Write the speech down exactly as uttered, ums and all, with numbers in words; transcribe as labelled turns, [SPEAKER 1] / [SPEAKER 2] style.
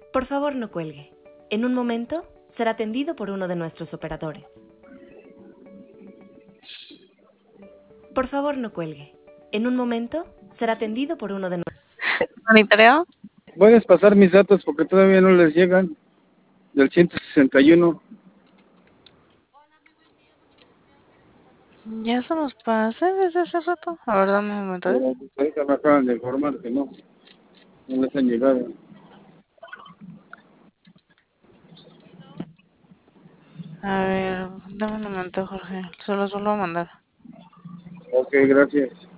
[SPEAKER 1] Por favor, no cuelgue. En un momento será atendido por uno de nuestros operadores. Por favor, no cuelgue. En un momento será atendido por uno de nuestros...
[SPEAKER 2] ¿Monitoreo?
[SPEAKER 3] Puedes pasar mis datos porque todavía no les llegan del ciento sesenta y uno.
[SPEAKER 2] Ya se los pasé desde hace rato. A ver, dame un momento.
[SPEAKER 3] Pero pues, ahorita me acaban de informar que no, no les han llegado.
[SPEAKER 2] A ver, dame un momento, Jorge. Se los vuelvo a mandar.
[SPEAKER 3] Ok, gracias.